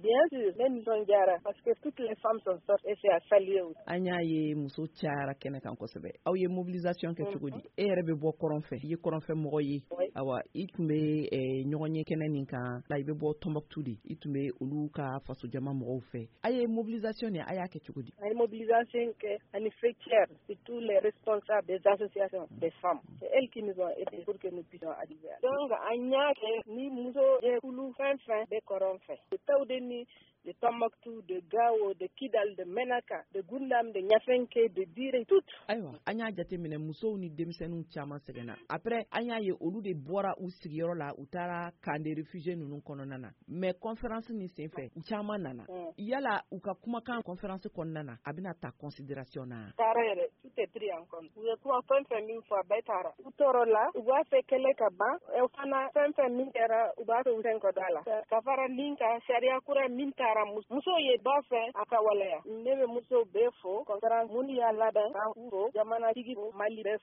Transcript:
Bien sûr, même Zondiara, parce que toutes les femmes sont sorties et c'est à saluer aussi. Anya ye muso cayara kɛnɛ kan kosɛbɛ. Aw ye mobilisation kɛ cogo di? E yɛrɛ bɛ bɔ kɔrɔn fɛ. I ye kɔrɔn fɛ mɔgɔ ye. Awa, i tun bɛ ɲɔgɔn ye kɛnɛ nin kan. La i bɛ bɔ Tombouctou de. I tun bɛ olu ka faso jama mɔgɔw fɛ. A ye mobilisation ni a y'a kɛ cogo di? A ye mobilisation kɛ ani fêtière, c'est tous les responsables des associations des femmes. C'est elles qui nous ont aidés pour que nous puissions arriver. Donc, an y'a kɛ ni muso jɛkulu fɛn fɛn bɛ kɔrɔn fɛ. De Tawdeni, de Tombouctou, de Gao, de Kidal, de Menaka, de Gundam, de Ɲafɛnke, de Dire, toutes. Ayiwa, an y'a jateminɛ musow ni denmisɛnninw caman sɛgɛnna. Après, an y'a ye olu de bɔra u sigiyɔrɔ la, u taara camp de réfugiés ninnu kɔnɔna na. Mais conférence ni senfɛ, u caman nana. Yala u ka kumakan conférence kɔnɔna na, a bɛna ta considération na? Taara yɛrɛ, tout est pris en compte. U ye kuma fɛn fɛn min fɔ, a bɛɛ taara. U tɔɔrɔ la, u b'a fɛ kɛlɛ ka ban, o fana fɛn fɛn min kɛra, u b'a to fɛn kɔ da la. Ka fara min kan, sariya kura min taara muso ye ba fɛ a ka waleya. Ne bɛ muso bɛɛ fo, conférence mun y'a labɛn k'an fo, jamanatigi Mali bɛɛ